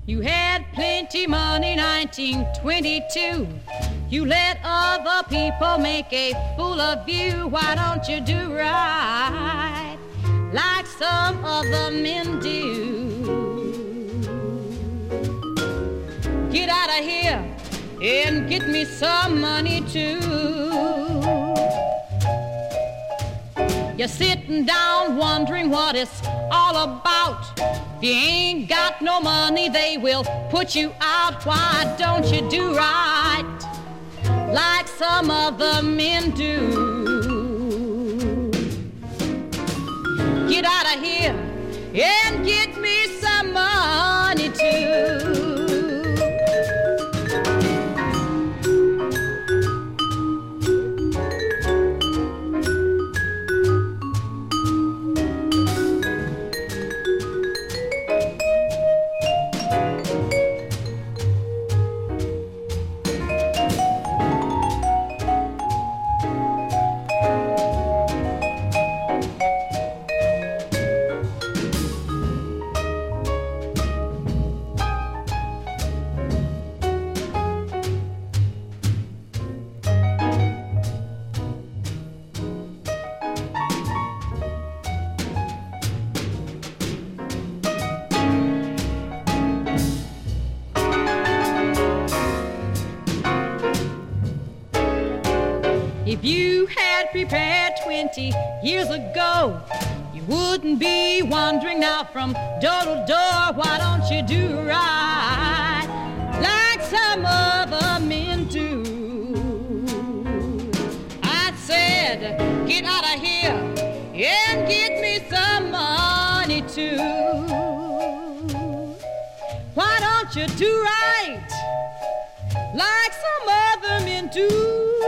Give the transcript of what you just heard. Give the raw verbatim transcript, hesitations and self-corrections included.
You had plenty money nineteen twenty-two. You let other people make a fool of you. Why don't you do right like some other men do? Get out of here and get me some money too. You're sitting down wondering what it's all about. If you ain't got no money, they will put you out. Why don't you do right like some other men do? Get out of here and get me some money too. If you had prepared twenty years ago, you wouldn't be wandering now from door to door. Why don't you do right like some other men do? I said, get out of here and get me some money too. Why don't you do right like some other men do?